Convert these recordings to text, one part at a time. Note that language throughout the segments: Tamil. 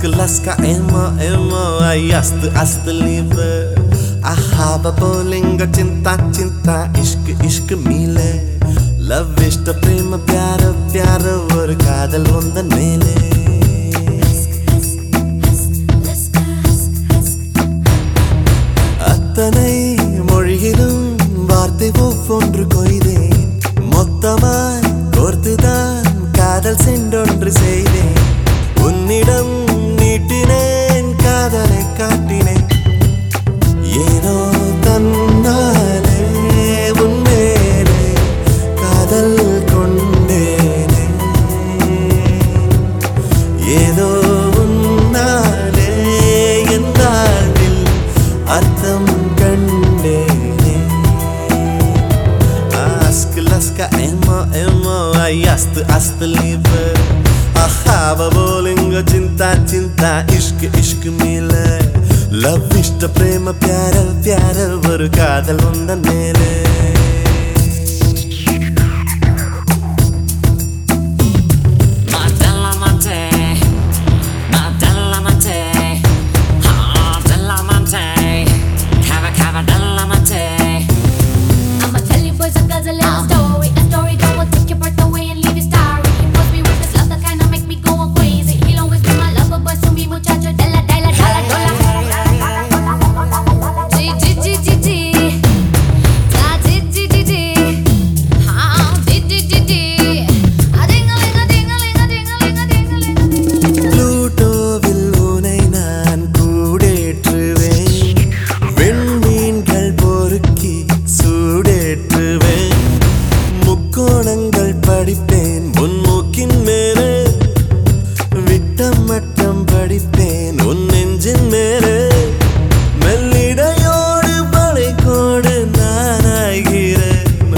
Laska emo ay ast liebe ahaba bolinga cinta ishq meele love ishq prema pyara ஒரு காதல் வந்த மேலே அத்தனை மொழியிலும் வார்த்தை ஒவ்வொன்று கொய்தேன் மொத்தமாய் கோர்த்துதான் காதல் சென்றொன்று செய்தேன் உன்னிடம் நீட்டினேன் காதலை காட்டினேன் ஏனோ தன்னாலே உன்மேலே காதல் கொண்டேனே ஏதோ உன்னாலே என் வாழ்வில் அர்த்தம் கண்டேனே Laska emo ay ast liebe ahaba bolinga cinta ishq meele love ishq prema pyara ஒரு காதல் வந்த மேலே முக்கோணங்கள் படிப்பேன் முன்மூக்கின் மேலே விட்டம் மட்டம் படிப்பேன் உன் நெஞ்சின் மேலே மெல்லிடையோடு படைக்கோடு நான் ஆகிறேன்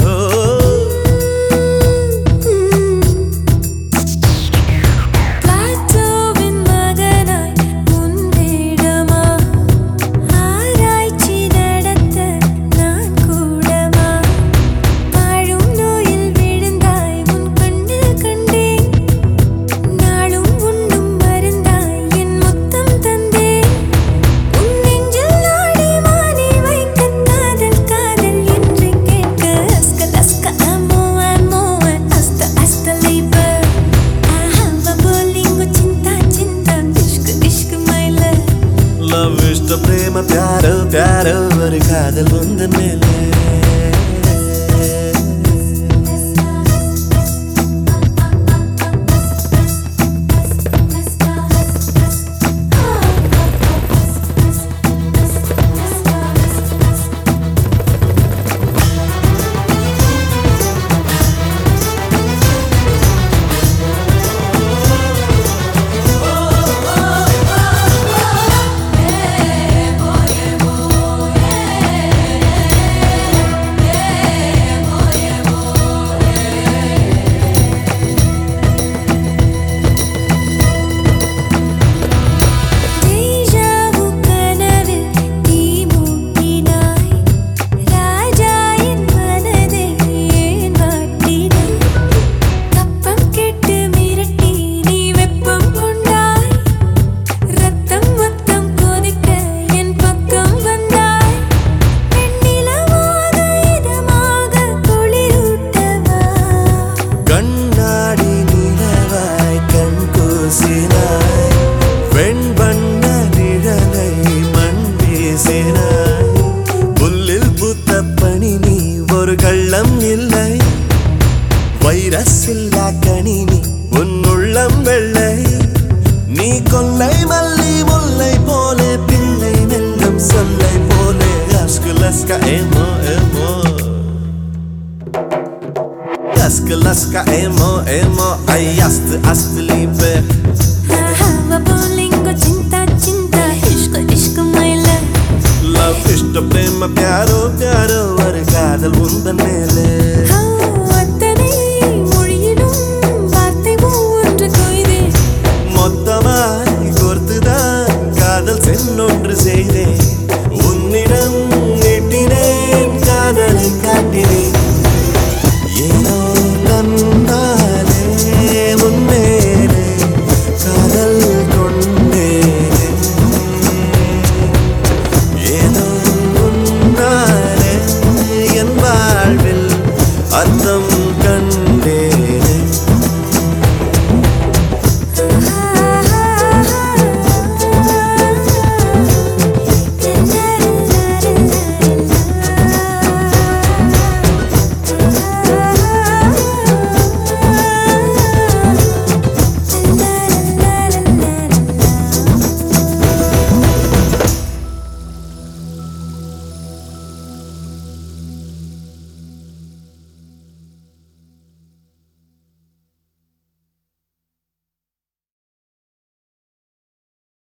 Ishq prema pyara ஒரு காதல் வந்த மேலே புல்லில் பூத்த பனி நீ ஒரு கள்ளம் இல்லை வைரஸ் இல்லா கனி நீ உன் உள்ளம் வெள்ளை நீ கொல்லை மல்லி முல்லை போலே பிள்ளை மெல்லும் சொல்லை போலே Laska emo Laska emo ay ast liebe ahaba bolinga cinta ishq meele love ishq prema pyara ஒரு காதல் வந்த மேலே